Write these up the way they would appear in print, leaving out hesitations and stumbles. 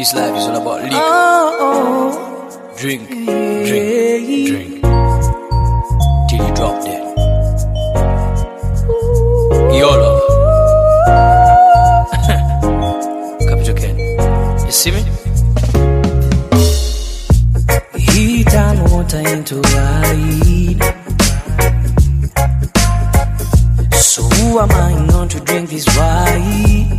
This life is all about liquor. Drink, drink, drink. Till you drop dead. YOLO. Capital Ken. You see me? Heat and water into wine. So who am I not to drink this wine?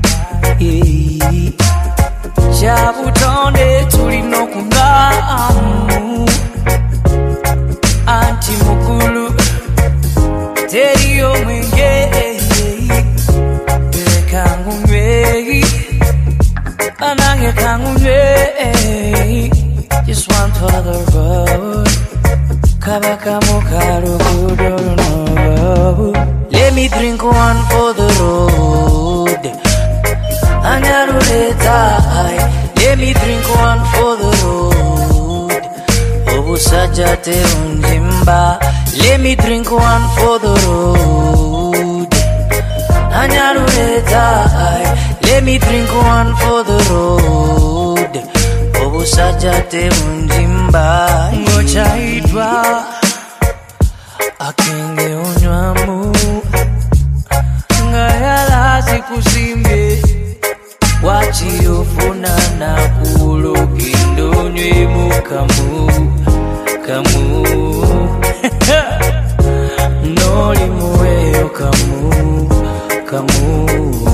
Chabutonde tulino kungamu Anti mukulu Teriyo mwenge Kangu mwe Anange kangu mwe Just one for the road Kabaka mukaru kudoro no. Let me drink one for the road Let me drink one for the road. Obusajate unjimba. Let me drink one for the road. Let me drink one for the road. Obusajate unjimba. Ngochaitwa akenge unywamu. Ngayala zikusimbe. Wachiyofuna na kulogindo nywe kamu Noli muweyo kamu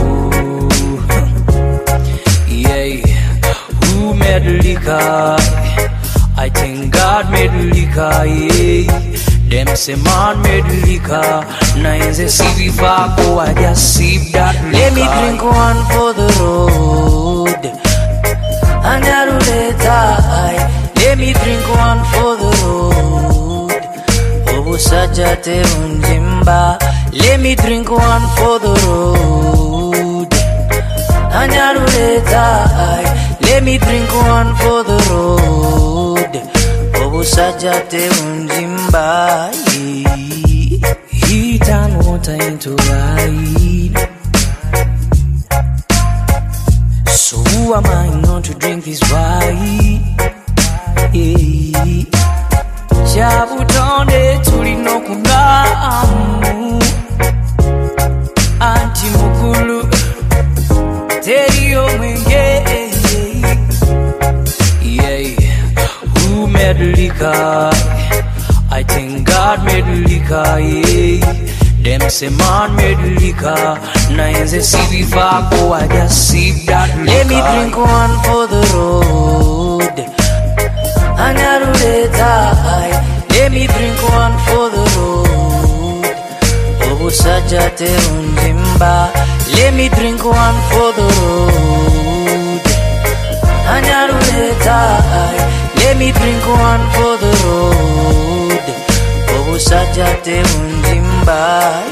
Yeah, who made liquor? I think God made liquor, yeah. Them say man made liquor. Now in the CV Fago, I just sip that liquor. Let me drink one for the road. Let me drink one for the road. Obusajate unjimba. Let me drink one for the road. Let me drink one for the road. Obusajate unjimba. Heat and water into wine. So who am I not to drink this wine? Chabutonde tulino kungamu Anti mukulu Teriyo mwenge Who made liquor? I think God made liquor, yeah. Them say man made liquor. Now in the CV Fago, I just sip that liquor. Let me drink one for the road. Let me drink one for the road. Obusajate unjimba. Let me drink one for the road. Let me drink one for the road. Obusajate unjimba.